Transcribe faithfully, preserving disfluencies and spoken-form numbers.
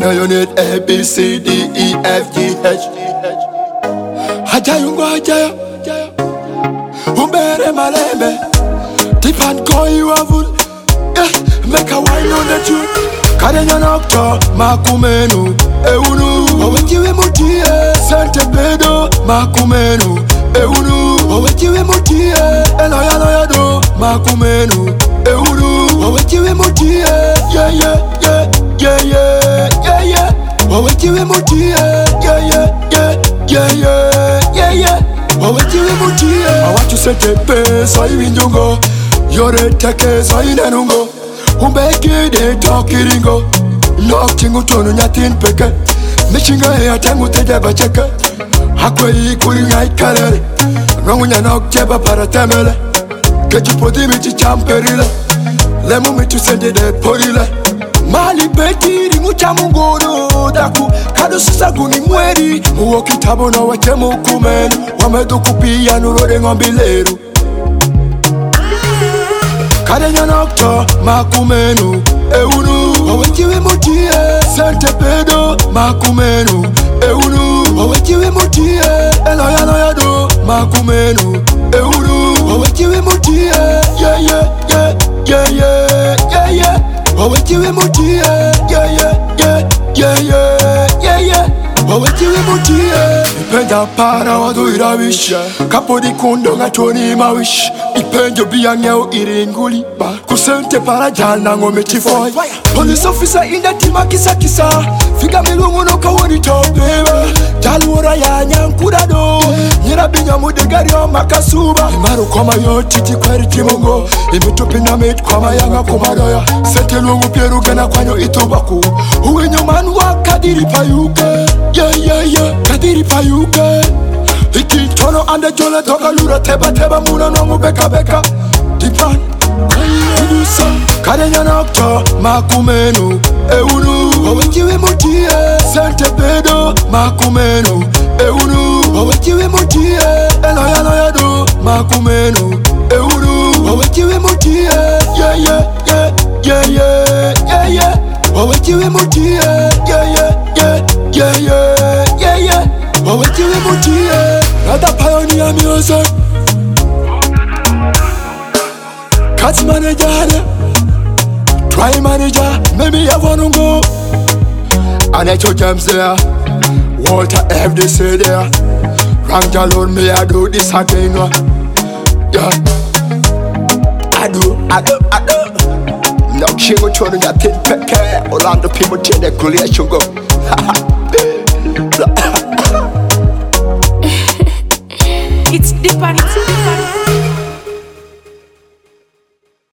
know you need A, B, C, D, E, F, G, H. Hajayungo hajaya Umbere malembe Deep and go you a fool. Make a wine on the tune. Karenya nokto makumenu eunu owejiwe mutie sente pedo makumenu eunu owejiwe mutie eloya loya do makumenu eunu owejiwe mutie yeah yeah yeah yeah yeah yeah yeah owejiwe mutie yeah yeah yeah yeah yeah yeah yeah owejiwe mutie I want you sente pe so iwinjungo yore teke so inenungo Umbeke de talkiringo Nok chingu tonu nyatin peke Mishinga hea tengu teja bacheke Hakwe ikuli ngai kalere Nongu nya nok jeba para temele Keju podi michi champerile Lemu michu sende de porile Mali beti ringu chamu ngoro Daku kado sisa guni mweri Muwo kitabo na wachemu kumenu Wameduku pia nurode ngombileru Karenya nokto makumenu eunu owejiwe mutie sente pedo makumenu eunu owejiwe mutie eloya loya do makumenu eunu owejiwe mutie yeah yeah yeah yeah yeah yeah yeah owejiwe mutie yeah yeah yeah yeah yeah yeah yeah owejiwe mutie ipenda para waduira wish kapodi kundo ngatoni mawish Ipenjo biyangeo iringuli Kusente para jana ngome chifoy Police officer inda tima kisa kisa Figa milungu no kawoni topeba Jalura ya nyankura do Nyira binya mudegari o makasuba Imaru koma yo titi kweri timongo Imitupina mit kwama yanga kumadoya Sente lungu pieru gana kwanyo itubaku Uwe nyomanwa kadiri payuke Yeah yeah yeah kadiri payuke Iki tono ande jole toka lura teba teba muna nongu beka beka Dipan Tidusa Karenya nokto makumenu eunu owejiwe mutie sente pedo makumenu eunu owejiwe mutie eloya loya do makumenu eunu owejiwe mutie yeah yeah yeah yeah yeah yeah yeah owejiwe mutie yeah yeah yeah yeah yeah yeah yeah owejiwe mutie Rada pioneer music Cuts manager Try manager Maybe I wanna go And I told James there Walter F. they say there Ranja Lord me I do this again Yeah I do, I do, I do Now she go try to get it peke Orlando people take the creation go It's deep and it's